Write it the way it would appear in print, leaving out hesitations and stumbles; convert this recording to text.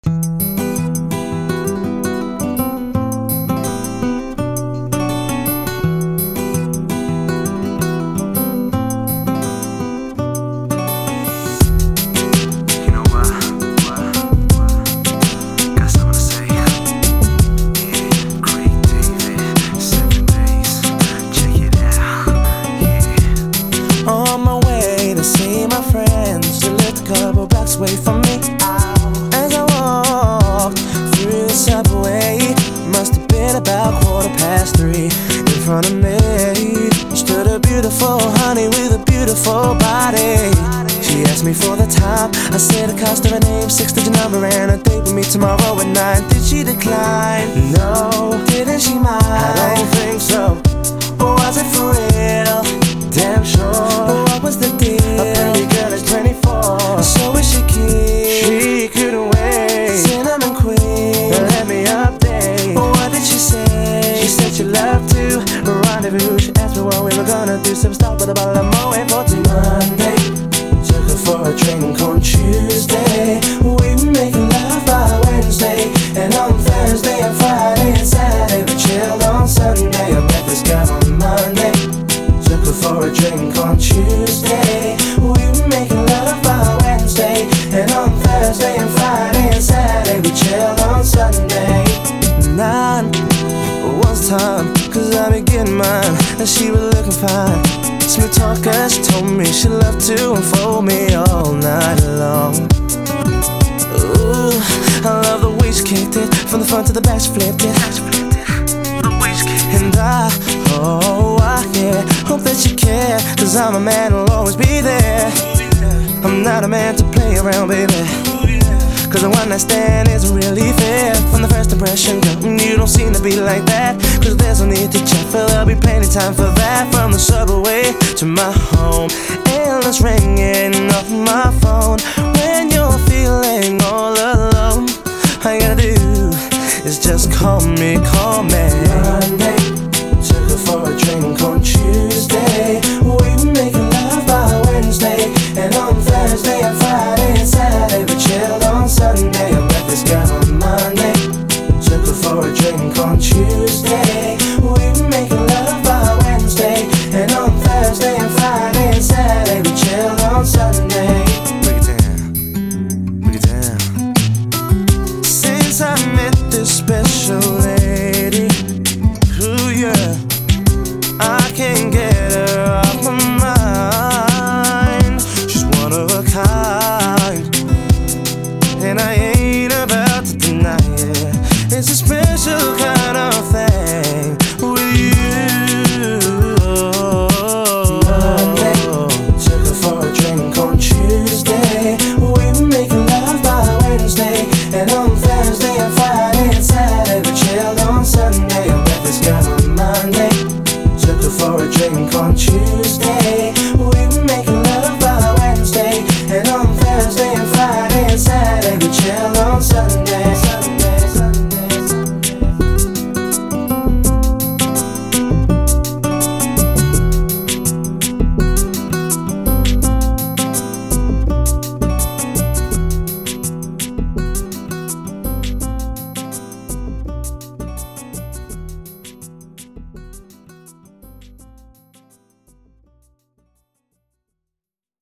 Away from me as I walked through the subway. Must have been about 3:15. In front of me stood a beautiful honey with a beautiful body. She asked me for the time. I said the cost of her name, 6-digit number, and a date with me tomorrow at 9. Did she decline? No. Didn't she mind? I don't think so. Was it for real? Damn sure. What was the deal? A pretty girl is 24, so is she cute? She couldn't wait. Cinnamon queen, let me update. What did she say? She said she loved to rendezvous. She asked me what we were gonna do. Some stop with a bottle of Moet for Monday. Took her for a drink on Tuesday. We were making love by Wednesday, and on Thursday and Friday and Saturday we chilled on Sunday. I met this guy on Monday. Took her for a drink on Tuesday. We were making love by Wednesday, and on Thursday and Friday and Saturday we chilled on Sunday. 9 was time, cause I be getting mine, and she was looking fine. Smooth talker, she told me she loved to unfold me all night long. Ooh, I love the way she kicked it, from the front to the back she flipped it. And yeah, hope that you care, cause I'm a man who'll always be there. I'm not a man to play around, baby, cause a one night stand isn't really fair. From the first impression, girl, you don't seem to be like that. Cause there's no need to check, for there'll be plenty time for that. From the subway to my home, endless ringing off my phone. When you're feeling all alone, all you gotta do is just call me, call me. Monday, took her for a drink on Tuesday. We were making love by Wednesday, and on Thursday and Friday and Saturday we chilled on Sunday. I met this girl on Monday. Took her for a drink on Tuesday. We were making love by Wednesday, and on Thursday and Friday and Saturday we chilled on Sunday. Break it down, break it down. Since I met this special lady, ooh yeah, I can't get her off my mind. She's one of a kind, and I ain't about to deny it. It's a special kind of thing with you. Monday, took her for a drink on Tuesday. We were making love by Wednesday, and on Thursday and Friday and Saturday we chilled on Sunday. I met this girl on Monday. Took her for a drink on Tuesday. We were making love by Wednesday, and on Thursday